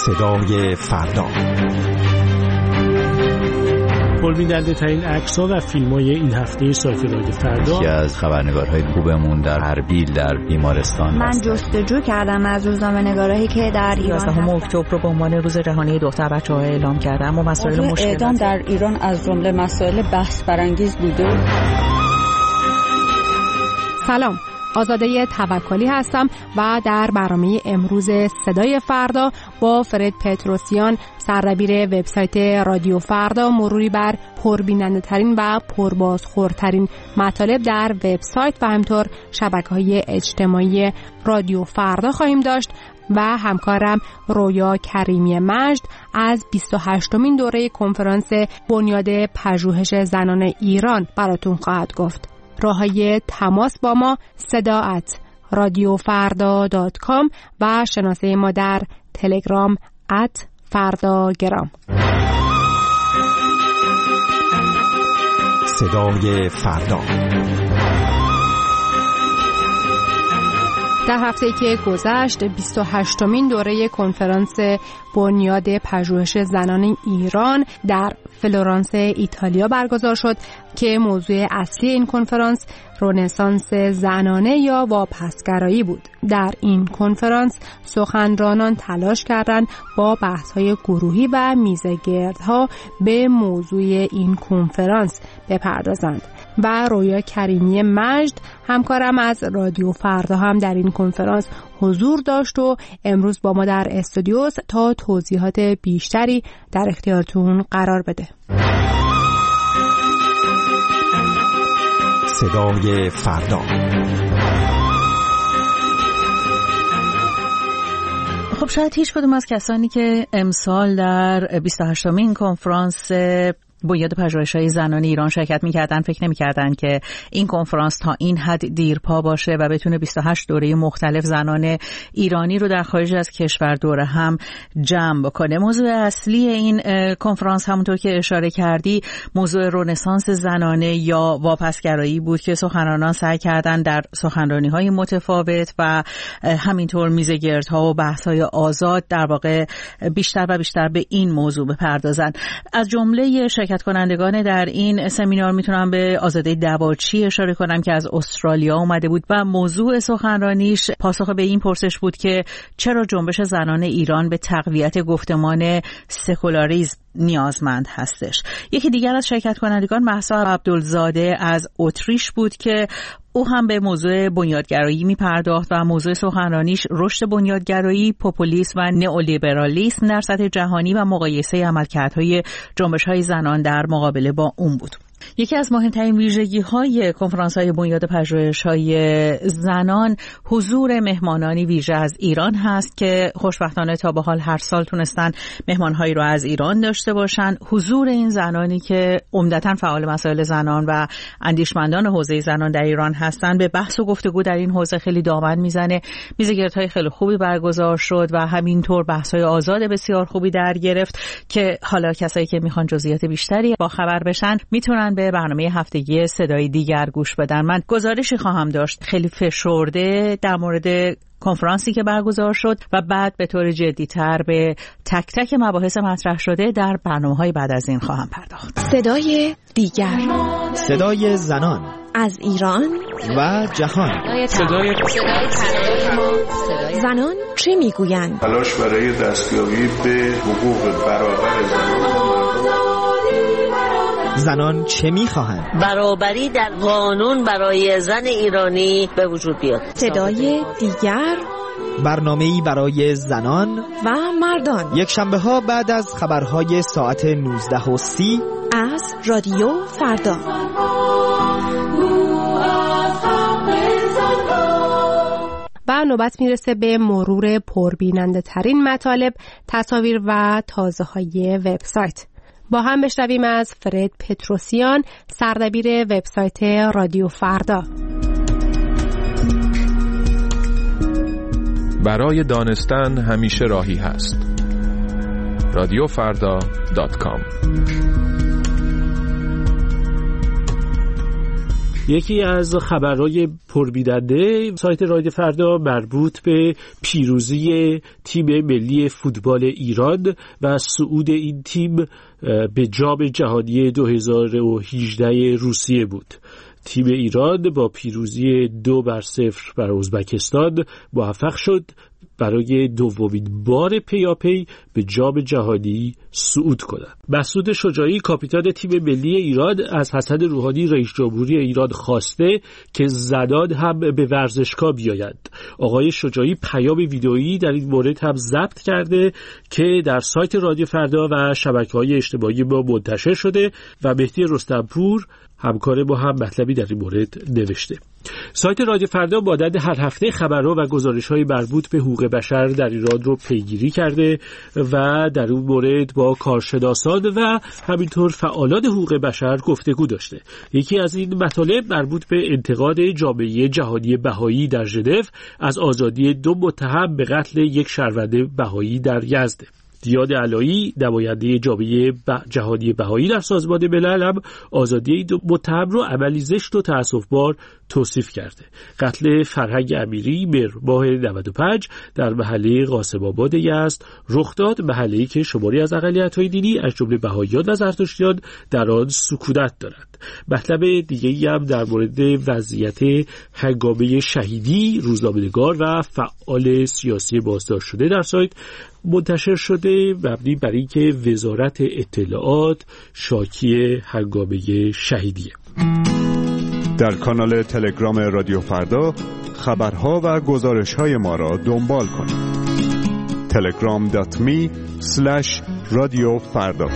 صدای فردا. پربیننده ترین عکس‌ها و فیلم‌های این هفته سایت رادیو فردا. یکی از خبرنگارهای خوبمون در اربیل در بیمارستان من جستجو کردم از روزنامه‌نگارایی که در ایران 11 اکتبر رو به عنوان روز جهانی دختر بچه‌ها اعلام کردم و مسائل مشکل اعدام در ایران از جمله مسائل بحث برانگیز بوده. سلام، آزاده توکلی هستم و در برنامه امروز صدای فردا با فرد پتروسیان سردبیر وبسایت رادیو فردا مروری بر پربیننده ترین و پربازخوردترین مطالب در وبسایت و همینطور شبکه‌های اجتماعی رادیو فردا خواهیم داشت و همکارم رویا کریمی مجد از 28مین دوره کنفرانس بنیاد پژوهش زنان ایران براتون خواهد گفت. راههای تماس با ما صدا@radiofarda.com و شناسه ما در تلگرام @فرداگرام. صدای فردا. در هفته‌ای که گذشت 28مین دوره کنفرانس بنیاد پژوهش زنان ایران در فلورانس ایتالیا برگزار شد که موضوع اصلی این کنفرانس رنسانس زنانه یا واپسگرایی بود. در این کنفرانس سخنرانان تلاش کردند با بحث‌های گروهی و میزگردها به موضوع این کنفرانس بپردازند و رویا کریمی مجد همکارم از رادیو فردا هم در این کنفرانس حضور داشت و امروز با ما در استودیوس تا توضیحات بیشتری در اختیارتون قرار بده. صدای فردا. خب شاید هیچ کدوم از کسانی که امسال در 28مین کنفرانس بنیاد پژوهش‌های زنان ایران شرکت می‌کردن فکر نمی‌کردن که این کنفرانس تا این حد دیرپا باشه و بتونه 28 دوره مختلف زنان ایرانی رو در خارج از کشور دوره هم جمع بکنه. موضوع اصلی این کنفرانس همونطور که اشاره کردی موضوع رنسانس زنانه یا واپسگرایی بود که سخنرانان سعی کردن در سخنرانی‌های متفاوت و همینطور میزگردها و بحث‌های آزاد در واقع بیشتر و بیشتر به این موضوع بپردازن. از جمله شرکت کنندگان در این سمینار میتونم به آزاده دواچی اشاره کنم که از استرالیا اومده بود و موضوع سخنرانیش پاسخ به این پرسش بود که چرا جنبش زنان ایران به تقویت گفتمان سکولاریسم نیازمند هستش. یکی دیگر از شرکت کنندگان مهسا عبدالزاده از اتریش بود که او هم به موضوع بنیادگرایی میپرداخت و موضوع سخنرانیش رشد بنیادگرایی، پوپولیسم و نئولیبرالیسم در سطح جهانی و مقایسه عملکردهای جنبش‌های زنان در مقابله با اون بود. یکی از مهمترین ویژگی‌های کنفرانس‌های بنیاد پژوهش‌های زنان حضور مهمانانی ویژه از ایران هست که خوشبختانه تا به حال هر سال تونستن مهمان‌هایی رو از ایران داشته باشن. حضور این زنانی که عمدتاً فعال مسائل زنان و اندیشمندان حوزه زنان در ایران هستن به بحث و گفتگو در این حوزه خیلی دامن میزنه. میزگردهای خیلی خوبی برگزار شد و همینطور بحث‌های آزاد بسیار خوبی در گرفت که حالا کسایی که میخوان جزئیات بیشتری با خبر بشن میتونن به برنامه هفتگی صدای دیگر گوش بدن. من گزارشی خواهم داشت خیلی فشرده در مورد کنفرانسی که برگزار شد و بعد به طور جدی‌تر به تک تک مباحث مطرح شده در برنامه‌های بعد از این خواهم پرداخت. صدای دیگر، صدای زنان از ایران و جهان. صدای زنان چه میگویند؟ تلاش برای دستیابی به حقوق برابر زنان چه میخواهند؟ برابری در قانون برای زن ایرانی به وجود بیاد. صدای دیگر، برنامه‌ای برای زنان و مردان، یک شنبه ها بعد از خبرهای ساعت 19:30 از رادیو فردا. و نوبت میرسه به مرور پربیننده ترین مطالب، تصاویر و تازه های وبسایت. با هم بشنویم از فرد پتروسیان سردبیر وبسایت رادیو فردا. برای دانستن همیشه راهی هست. radiofarda.com یکی از خبرهای پربیننده سایت رادیو فردا مربوط به پیروزی تیم ملی فوتبال ایران و صعود این تیم به جام جهانی 2018 روسیه بود. تیم ایران با پیروزی 2-0 بر ازبکستان موفق شد برای دومین بار پیاپی به جام جهانی صعود کند. مسعود شجاعی کاپیتان تیم ملی ایران از حسن روحانی رئیس جمهوری ایران خواسته که زنان هم به ورزشگاه بیایند. آقای شجاعی پیام ویدئویی در این مورد هم ضبط کرده که در سایت رادیو فردا و شبکه‌های اجتماعی ما منتشر شده و مهدی رستمپور همکار ما هم مطلبی در این مورد نوشته. سایت رادیو فردا مانند هر هفته خبرها و گزارش‌های مربوط به حقوق بشر در ایران رو پیگیری کرده و در اون مورد با کارشناسان و همینطور فعالان حقوق بشر گفتگو داشته. یکی از این مطالب مربوط به انتقاد جامعه جهانی بهایی در ژنو از آزادی 2 متهم به قتل یک شهروند بهایی در یزد. دیاد علایی نماینده جامعه جهانی بهایی در سازمان ملل هم آزادی 2 متهم رو عملی زشت و تأسف‌بار توصیف کرده. قتل فرهنگ امیری ماه 95 در محله قاسم آباد یزد رخ داد، محله‌ای که شماری از اقلیت‌های دینی از جمله بهائیان و زرتشتیان در آن سکونت دارند. مطلب دیگه‌ای هم در مورد وضعیت هنگامه شهیدی روزنامه‌نگار و فعال سیاسی بازداشت شده در سایت منتشر شده، مبنی بر اینکه وزارت اطلاعات شاکی هنگامه شهیدیه. در کانال تلگرام رادیو فردا خبرها و گزارش‌های ما را دنبال کنید. telegram.me/radiofarda.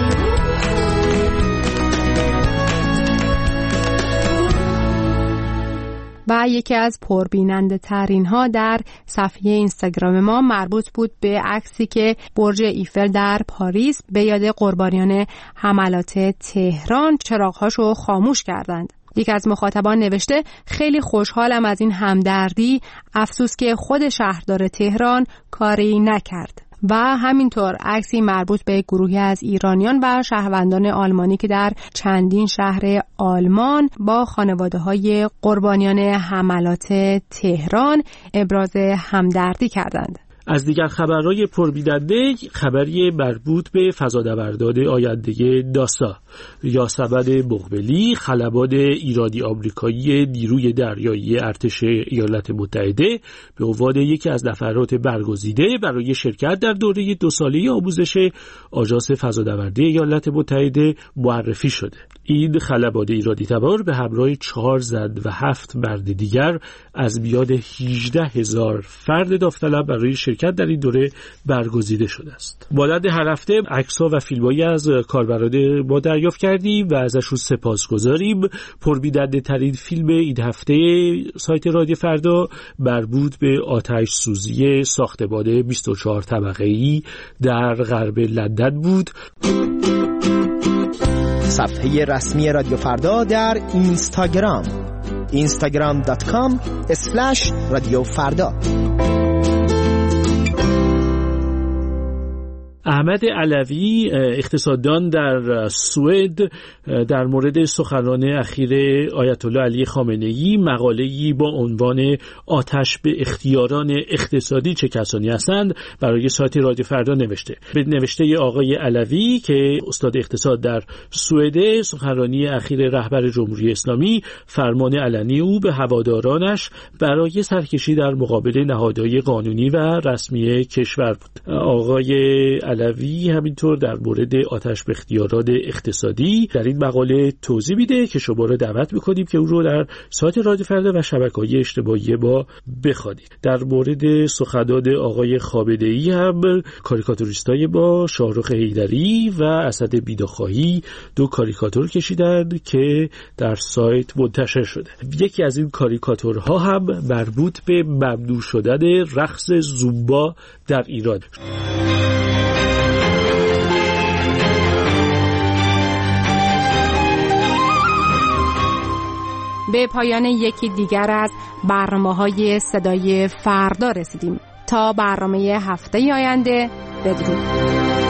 و یکی از پربیننده ترین ها در صفحه اینستاگرام ما مربوط بود به عکسی که برج ایفل در پاریس به یاد قربانیان حملات تهران چراغ‌هاشو خاموش کردند. یک از مخاطبان نوشته خیلی خوشحالم از این همدردی، افسوس که خود شهردار تهران کاری نکرد. و همینطور عکسی مربوط به گروهی از ایرانیان و شهروندان آلمانی که در چندین شهر آلمان با خانواده‌های قربانیان حملات تهران ابراز همدردی کردند. از دیگر خبرهای پربیننده خبری مربوط به فضانوردان آینده ناسا. یاسمن مقبلی خلبان ایرانی آمریکایی نیروی دریایی ارتش ایالات متحده به عنوان یکی از نفرات برگزیده برای شرکت در دوره 2 ساله آموزش آژانس فضانوردی ایالات متحده معرفی شده. این خلبان ایرانی تبار به همراه 4 زن و 7 مرد دیگر از میان 18,000 فرد داوطلب برای شرکت در این دوره برگزیده شده است. مانند هر هفته عکس‌ها و فیلم‌هایی از کاربران ما دریافت کردیم و ازشون سپاسگزاریم. پربیننده ترین فیلم این هفته سایت رادیو فردا مربوط به آتش سوزی ساختمان 24 طبقه‌ای در غرب لندن بود. صفحه رسمی رادیو فردا در اینستاگرام instagram.com/رادیوفردا. احمد علوی اقتصاددان در سوئد در مورد سخنان اخیر آیت الله علی خامنه‌ای مقاله‌ای با عنوان آتش به اختیاران اقتصادی چه کسانی هستند برای سایت رادیو فردا نوشته. به نوشته آقای علوی که استاد اقتصاد در سوئد، سخنرانی اخیر رهبر جمهوری اسلامی فرمان علنی او به هوادارانش برای سرکشی در مقابل نهادهای قانونی و رسمی کشور بود. آقای علوی همینطور در مورد آتش به اختیارات اقتصادی در این مقاله توضیح میده که شما رو دعوت میکنیم که اون رو در سایت رادیو فردا و شبکه‌های اجتماعی ما بخوانید. در مورد سخنان آقای خامنه‌ای هم کاریکاتوریستای با شاهرخ حیدری و اسد بیداخواهی 2 کاریکاتور کشیدند که در سایت منتشر شده. یکی از این کاریکاتورها هم مربوط به ممنوع شدن رقص زومبا در ایران. به پایان یکی دیگر از برنامه‌های صدای فردا رسیدیم. تا برنامه هفته آینده، بدرود.